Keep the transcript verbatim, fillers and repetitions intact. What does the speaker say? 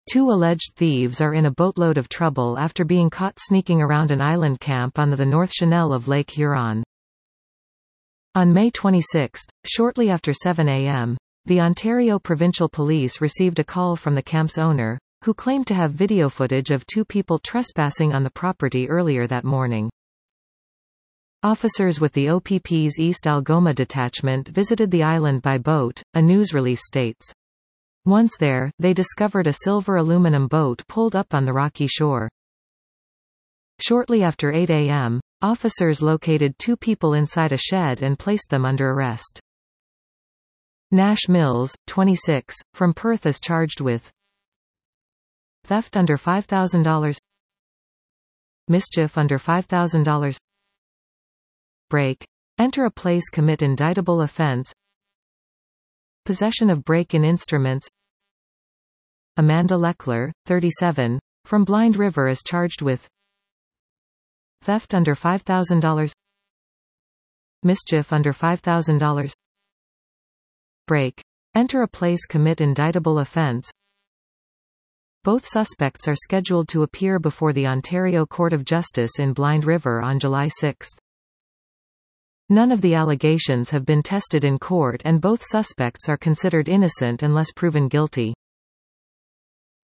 Two alleged thieves are in a boatload of trouble after being caught sneaking around an island camp on the North Channel of Lake Huron. On May twenty-sixth, shortly after seven a m, the Ontario Provincial Police received a call from the camp's owner, who claimed to have video footage of two people trespassing on the property earlier that morning. Officers with the O P P's East Algoma detachment visited the island by boat, a news release states. Once there, they discovered a silver aluminum boat pulled up on the rocky shore. Shortly after eight a m, officers located two people inside a shed and placed them under arrest. Nash Mills, twenty-six, from Perth is charged with theft under five thousand dollars, mischief under five thousand dollars, break, enter a place commit indictable offense, possession of break-in instruments. Amanda Leckler, thirty-seven, from Blind River is charged with theft under five thousand dollars, mischief under five thousand dollars, break, enter a place commit indictable offense. Both suspects are scheduled to appear before the Ontario Court of Justice in Blind River on July sixth. None of the allegations have been tested in court and both suspects are considered innocent unless proven guilty.